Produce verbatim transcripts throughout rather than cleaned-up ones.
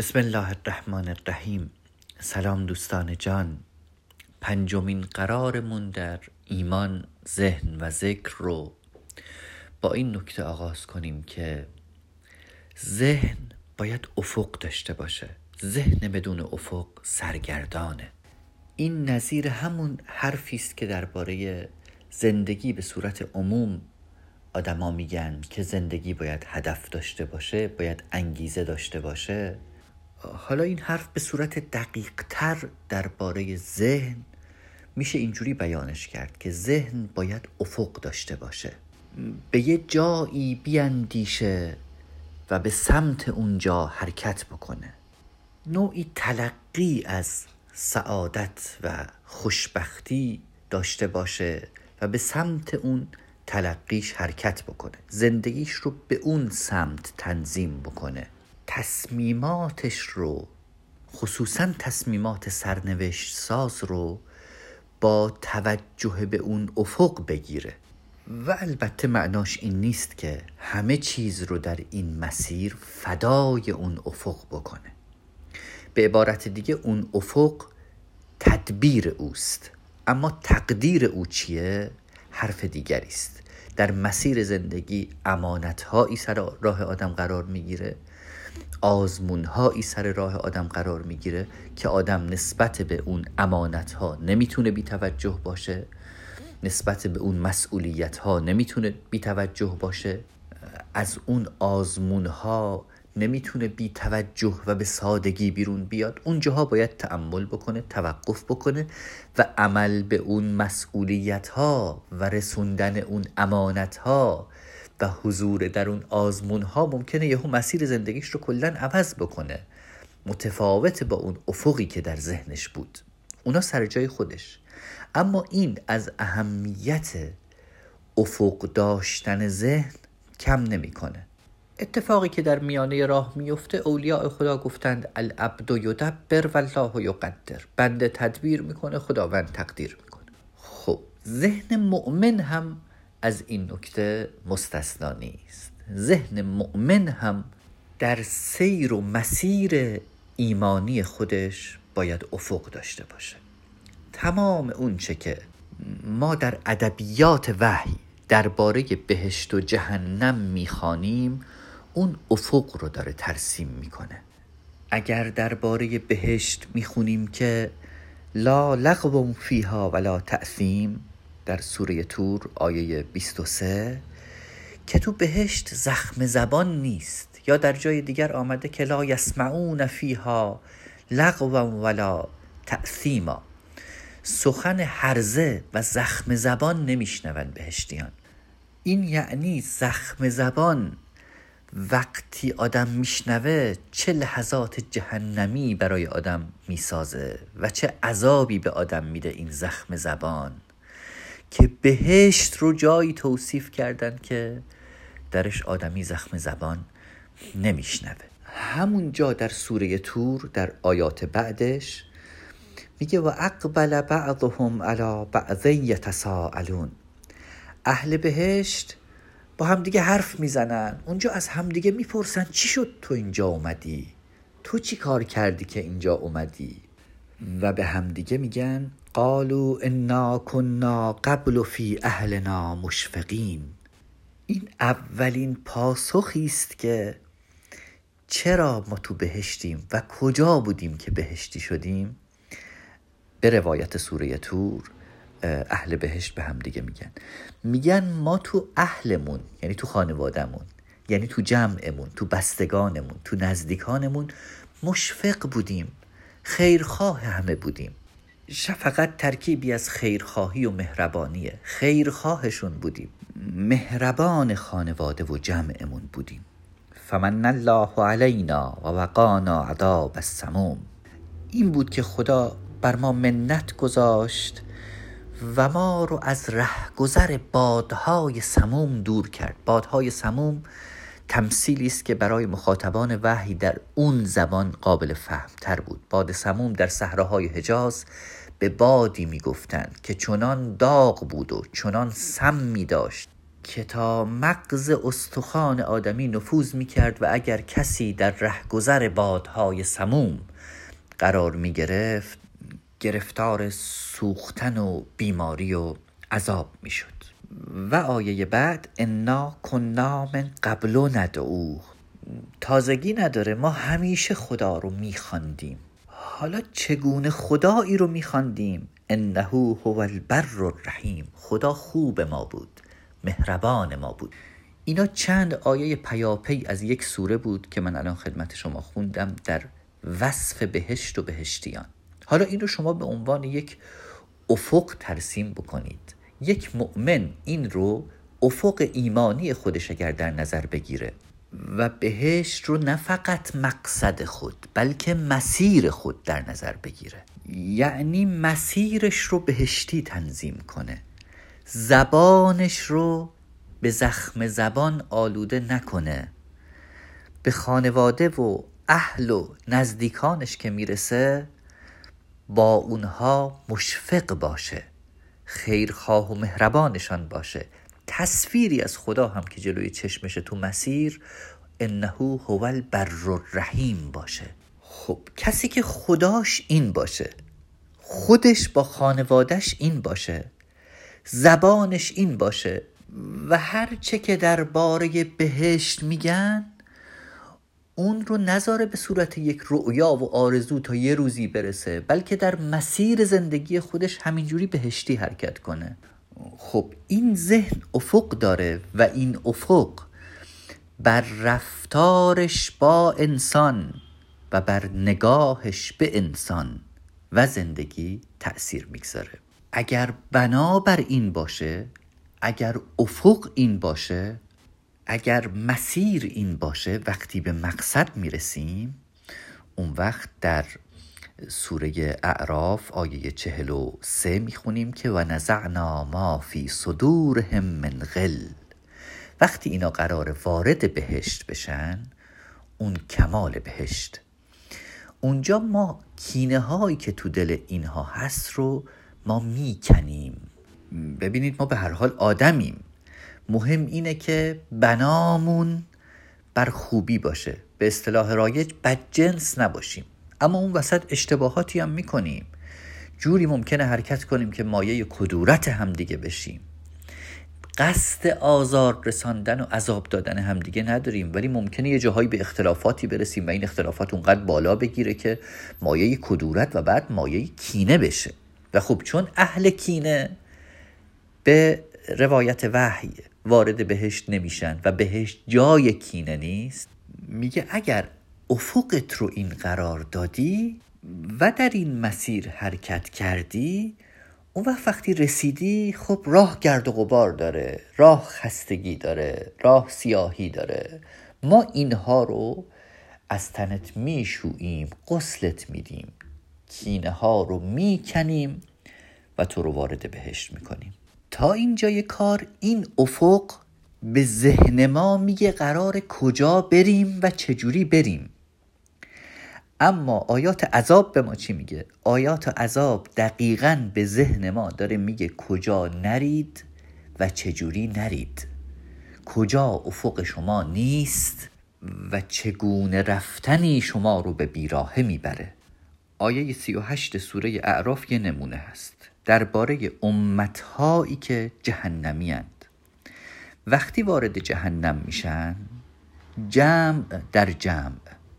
بسم الله الرحمن الرحیم. سلام دوستان جان. پنجمین قرارمون در ایمان، ذهن و ذکر رو با این نکته آغاز کنیم که ذهن باید افق داشته باشه. ذهن بدون افق سرگردانه. این نظیر همون حرفی است که درباره زندگی به صورت عموم آدما میگن که زندگی باید هدف داشته باشه، باید انگیزه داشته باشه. حالا این حرف به صورت دقیق تر درباره ذهن میشه اینجوری بیانش کرد که ذهن باید افق داشته باشه، به یه جایی بیاندیشه و به سمت اونجا حرکت بکنه، نوعی تلقی از سعادت و خوشبختی داشته باشه و به سمت اون تلقیش حرکت بکنه، زندگیش رو به اون سمت تنظیم بکنه، تصمیماتش رو، خصوصا تصمیمات سرنوشت ساز رو، با توجه به اون افق بگیره. و البته معناش این نیست که همه چیز رو در این مسیر فدای اون افق بکنه. به عبارت دیگه اون افق تدبیر اوست، اما تقدیر او چیه؟ حرف دیگری است. در مسیر زندگی امانت‌هایی سر راه آدم قرار میگیره، آزمون‌هایی سر راه آدم قرار میگیره که آدم نسبت به اون امانت‌ها نمیتونه بی توجه باشه، نسبت به اون مسئولیت‌ها نمیتونه بی توجه باشه، از اون آزمون‌ها نمیتونه بی توجه و به سادگی بیرون بیاد. اونجاها باید تأمل بکنه، توقف بکنه و عمل به اون مسئولیت‌ها و رسوندن اون امانت‌ها و حضور در اون آزمون‌ها ممکنه یهو مسیر زندگیش رو کلاً عوض بکنه، متفاوت با اون افقی که در ذهنش بود. اونا سر جای خودش، اما این از اهمیت افق داشتن ذهن کم نمی‌کنه. اتفاقی که در میانه راه میفته، اولیاء خدا گفتند العبد یدبر والله یقدر، بنده تدبیر میکنه، خداوند تقدیر میکنه. خب ذهن مؤمن هم از این نکته مستثنا نیست. ذهن مؤمن هم در سیر و مسیر ایمانی خودش باید افق داشته باشه. تمام اون چه که ما در ادبیات وحی درباره بهشت و جهنم میخوانیم، اون افق رو داره ترسیم میکنه. اگر درباره بهشت میخونیم که لا لغو فیها ولا تأثیم در سوره طور آیه بیست و سه، که تو بهشت زخم زبان نیست، یا در جای دیگر آمده که لا یسمعون فیها لغو ولا تأثیما، سخن هرزه و زخم زبان نمیشنون بهشتیان. این یعنی زخم زبان وقتی آدم میشنوه چه لحظات جهنمی برای آدم میسازه و چه عذابی به آدم میده این زخم زبان، که بهشت رو جایی توصیف کردن که درش آدمی زخم زبان نمیشنوه. همون جا در سوره طور در آیات بعدش میگه و اقبل بعضهم علی بعض یتساءلون، اهل بهشت با هم دیگه حرف میزنن، اونجا از هم دیگه میپرسن چی شد تو اینجا اومدی؟ تو چی کار کردی که اینجا اومدی؟ و به هم دیگه میگن قالوا انا كنا قبل فی اهلنا مشفقین. این اولین پاسخی است که چرا ما تو بهشتیم و کجا بودیم که بهشتی شدیم. به روایت سوره طور اهل بهشت به هم دیگه میگن میگن ما تو اهلمون، یعنی تو خانوادمون، یعنی تو جمعمون، تو بستگانمون، تو نزدیکانمون مشفق بودیم، خیرخواه همه بودیم. شفقت ترکیبی از خیرخواهی و مهربانیه. خیرخواهشون بودیم، مهربان خانواده و جمعمون بودیم. فمن الله علینا و وقانا عذاب السموم. این بود که خدا بر ما منت گذاشت و ما رو از رهگذر بادهای سموم دور کرد. بادهای سموم تمثیلی است که برای مخاطبان وحی در اون زبان قابل فهم تر بود. باد سموم در صحراهای حجاز به بادی می گفتند که چنان داغ بود و چنان سمی داشت که تا مغز استخوان آدمی نفوذ میکرد و اگر کسی در رهگذر بادهای سموم قرار میگرفت گرفتار سوختن و بیماری و عذاب میشد. و آیه بعد انا کنا من قبل ندعوه، تازگی نداره، ما همیشه خدا رو میخواندیم. حالا چگونه خدایی رو میخواندیم؟ انه هو البر الرحیم، خدا خوب ما بود، مهربان ما بود. اینا چند آیه پیاپی از یک سوره بود که من الان خدمت شما خوندم در وصف بهشت و بهشتیان. حالا این رو شما به عنوان یک افق ترسیم بکنید. یک مؤمن این رو افق ایمانی خودش اگر در نظر بگیره و بهشت رو نه فقط مقصد خود بلکه مسیر خود در نظر بگیره، یعنی مسیرش رو بهشتی تنظیم کنه، زبانش رو به زخم زبان آلوده نکنه، به خانواده و اهل و نزدیکانش که میرسه با اونها مشفق باشه، خیرخواه و مهربانشان باشه، تصویری از خدا هم که جلوی چشمش تو مسیر انه هو البر الرحیم باشه. خب کسی که خداش این باشه، خودش با خانوادش این باشه، زبانش این باشه و هر چه که درباره بهشت میگن اون رو نذاره به صورت یک رؤیا و آرزو تا یه روزی برسه، بلکه در مسیر زندگی خودش همینجوری بهشتی حرکت کنه. خب این ذهن افق داره و این افق بر رفتارش با انسان و بر نگاهش به انسان و زندگی تأثیر میگذاره. اگر بنا بر این باشه، اگر افق این باشه، اگر مسیر این باشه، وقتی به مقصد میرسیم اون وقت در سوره اعراف آیه چهل و سه میخونیم که و نزعنا ما فی صدورهم من غل، وقتی اینا قرار وارد بهشت بشن، اون کمال بهشت، اونجا ما کینه هایی که تو دل اینها هست رو ما میکنیم. ببینید ما به هر حال آدمیم، مهم اینه که بنامون بر خوبی باشه، به اصطلاح رایج بدجنس نباشیم، اما اون وسط اشتباهاتی هم میکنیم، جوری ممکنه حرکت کنیم که مایه کدورت همدیگه بشیم، قصد آزار رساندن و عذاب دادن همدیگه نداریم، ولی ممکنه یه جاهایی به اختلافاتی برسیم و این اختلافات اونقدر بالا بگیره که مایه کدورت و بعد مایه کینه بشه. و خب چون اهل کینه به روایت وحی وارد بهشت نمیشن و بهشت جای کینه نیست، میگه اگر افقت رو این قرار دادی و در این مسیر حرکت کردی، اون وقت وقتی رسیدی خب راه گرد و غبار داره، راه خستگی داره، راه سیاهی داره، ما اینها رو از تنت میشوییم، غسلت میدیم، کینه ها رو میکنیم و تو رو وارد بهشت میکنیم. تا اینجای کار این افق به ذهن ما میگه قرار کجا بریم و چجوری بریم. اما آیات عذاب به ما چی میگه؟ آیات عذاب دقیقاً به ذهن ما داره میگه کجا نرید و چجوری نرید، کجا افق شما نیست و چگونه رفتنی شما رو به بیراهه میبره. آیه سی و هشت سوره اعراف یه نمونه هست درباره امتهایی که جهنمی اند. وقتی وارد جهنم میشن، جمع در جمع،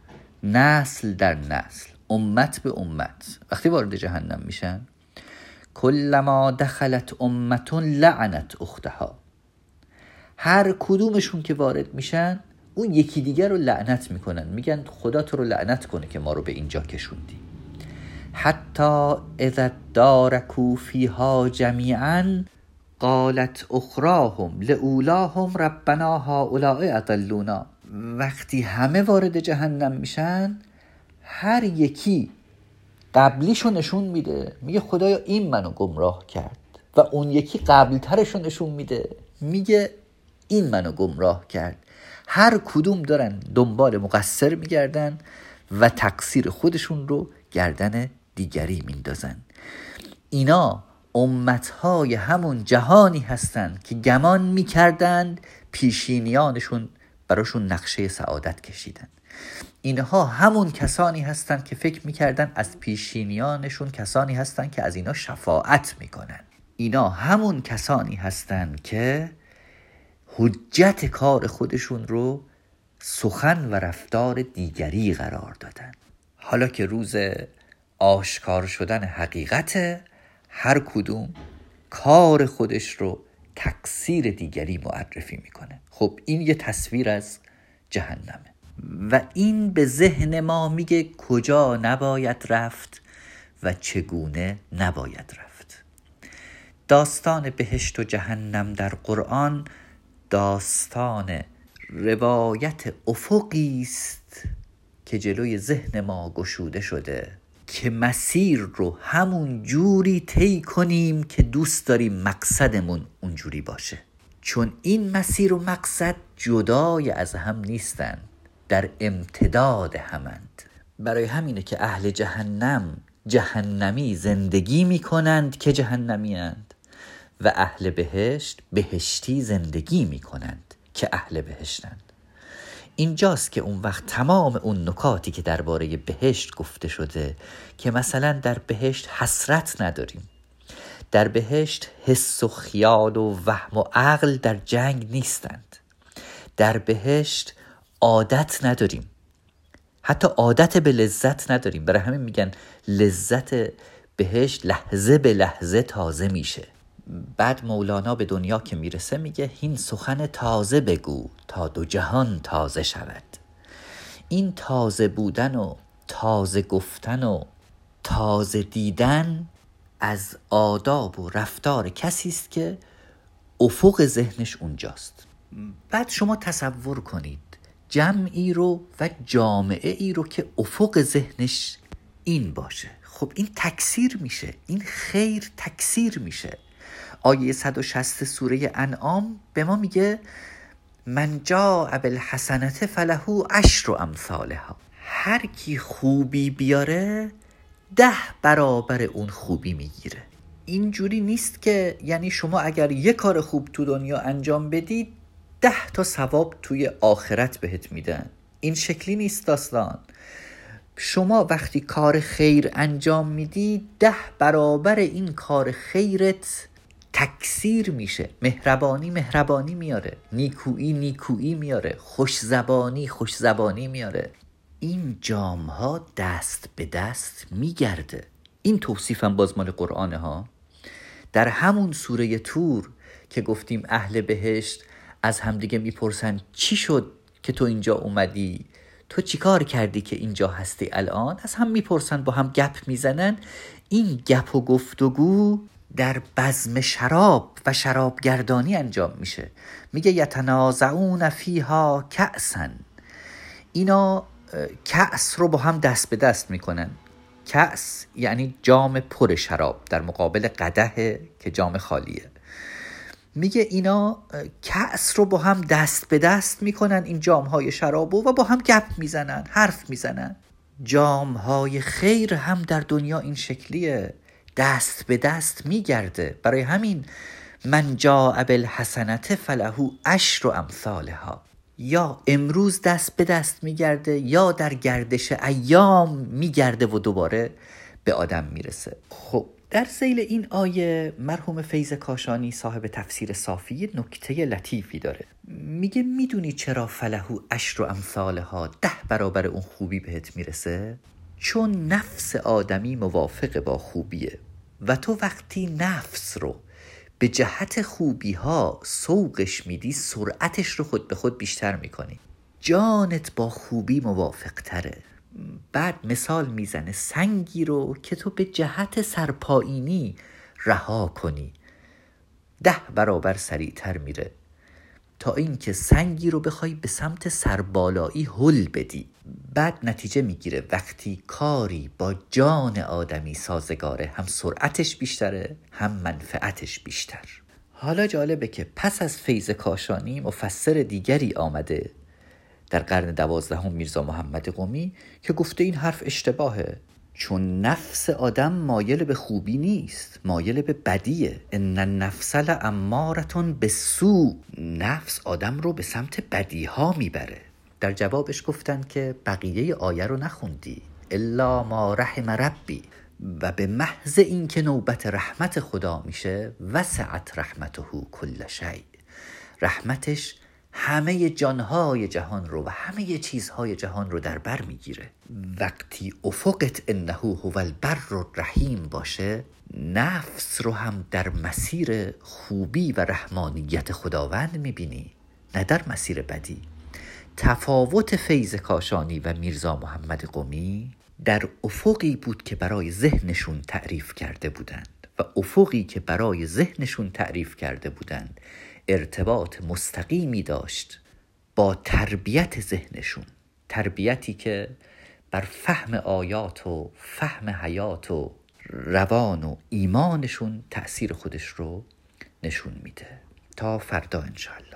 نسل در نسل، امت به امت، وقتی وارد جهنم میشن، کلما دخلت امتون لعنت اختها، هر کدومشون که وارد میشن اون یکی دیگر رو لعنت میکنن، میگن خدا تو رو لعنت کنه که ما رو به اینجا کشوندی. حتی اذا دارکوا فیها جمیعا قالت اخراهم لاولاهم ربنا هؤلاء اضلونا، وقتی همه وارد جهنم میشن هر یکی قبلیشو نشون میده، میگه خدایا این منو گمراه کرد، و اون یکی قبلترشو نشون میده، میگه این منو گمراه کرد. هر کدوم دارن دنبال مقصر میگردن و تقصیر خودشون رو گردن دیگری میندازن. اینا امتهای همون جهانی هستند که گمان میکردند پیشینیانشون براشون نقشه سعادت کشیدن. اینها همون کسانی هستند که فکر میکردن از پیشینیانشون کسانی هستند که از اینا شفاعت میکنن. اینا همون کسانی هستند که حجت کار خودشون رو سخن و رفتار دیگری قرار دادن. حالا که روز آشکار شدن حقیقت، هر کدوم کار خودش رو تقصیر دیگری معرفی میکنه. خب این یه تصویر از جهنمه و این به ذهن ما میگه کجا نباید رفت و چگونه نباید رفت. داستان بهشت و جهنم در قرآن داستان روایت افقی است که جلوی ذهن ما گشوده شده که مسیر رو همون جوری طی کنیم که دوست داریم مقصدمون اونجوری باشه، چون این مسیر و مقصد جدای از هم نیستن، در امتداد همند. برای همینه که اهل جهنم جهنمی زندگی میکنند که جهنمی اند و اهل بهشت بهشتی زندگی میکنند که اهل بهشتند. اینجاست که اون وقت تمام اون نکاتی که درباره بهشت گفته شده که مثلا در بهشت حسرت نداریم، در بهشت حس و خیال و وهم و عقل در جنگ نیستند، در بهشت عادت نداریم، حتی عادت به لذت نداریم. برای همین میگن لذت بهشت لحظه به لحظه تازه میشه. بعد مولانا به دنیا که میرسه میگه هین سخن تازه بگو تا دو جهان تازه شود. این تازه بودن و تازه گفتن و تازه دیدن از آداب و رفتار کسی است که افق ذهنش اونجاست. بعد شما تصور کنید جمعی رو و جامعه ای رو که افق ذهنش این باشه. خب این تکثیر میشه، این خیر تکثیر میشه. آیه صد و شصت سوره انعام به ما میگه من جاء بالحسنة فله عشر امثالها. هر کی خوبی بیاره ده برابر اون خوبی میگیره. اینجوری نیست که یعنی شما اگر یک کار خوب تو دنیا انجام بدید ده تا ثواب توی آخرت بهت میدن. این شکلی نیست داستان. شما وقتی کار خیر انجام میدی ده برابر این کار خیرت تکثیر میشه. مهربانی مهربانی میاره، نیکویی نیکویی میاره، خوش زبانی خوش زبانی میاره. این جامها دست به دست میگرده. این توصیفم باز مال قرآنه ها. در همون سوره طور که گفتیم اهل بهشت از همدیگه میپرسن چی شد که تو اینجا اومدی، تو چی کار کردی که اینجا هستی الان، از هم میپرسن، با هم گپ میزنن. این گپ و گفتگو در بزم شراب و شرابگردانی انجام میشه. میگه یتنازعون فیها کأسا. اینا کأس رو با هم دست به دست میکنن. کأس یعنی جام پر شراب در مقابل قدح که جام خالیه. میگه اینا کأس رو با هم دست به دست میکنن، این جامهای شرابو، و با هم گپ میزنن، حرف میزنن. جامهای خیر هم در دنیا این شکلیه، دست به دست میگرده. برای همین من جاء بالحسنة فله عشر امثالها. یا امروز دست به دست میگرده یا در گردش ایام میگرده و دوباره به آدم میرسه. خب در ذیل این آیه مرحوم فیض کاشانی صاحب تفسیر صافی نکته لطیفی داره. میگه میدونی چرا فله عشر امثالها، ده برابر اون خوبی بهت میرسه؟ چون نفس آدمی موافق با خوبیه و تو وقتی نفس رو به جهت خوبی ها سوقش میدی سرعتش رو خود به خود بیشتر میکنی. جانت با خوبی موافق تره. بعد مثال میزنه سنگی رو که تو به جهت سرپایینی رها کنی ده برابر سریعتر میره تا اینکه سنگی رو بخوای به سمت سربالایی هل بدی. بعد نتیجه میگیره وقتی کاری با جان آدمی سازگاره هم سرعتش بیشتره هم منفعتش بیشتر. حالا جالبه که پس از فیض کاشانی مفسر دیگری آمده در قرن دوازدهم، میرزا محمد قمی، که گفته این حرف اشتباهه. چون نفس آدم مایل به خوبی نیست، مایل به بدیه. ان النفس لامارة بالسوء، نفس آدم رو به سمت بدی ها میبره. در جوابش گفتن که بقیه آیه رو نخوندی، الا ما رحم ربی، و به محض این که نوبت رحمت خدا میشه، وسعت رحمته کل شیء، رحمتش همه جانهای جهان رو و همه چیزهای جهان رو در بر میگیره. وقتی افقت انه هو البر الرحیم باشه، نفس رو هم در مسیر خوبی و رحمانیت خداوند میبینی، نه در مسیر بدی. تفاوت فیض کاشانی و میرزا محمد قمی در افقی بود که برای ذهنشون تعریف کرده بودند و افقی که برای ذهنشون تعریف کرده بودند ارتباط مستقیمی داشت با تربیت ذهنشون، تربیتی که بر فهم آیات و فهم حیات و روان و ایمانشون تأثیر خودش رو نشون میده. تا فردا انشاءالله.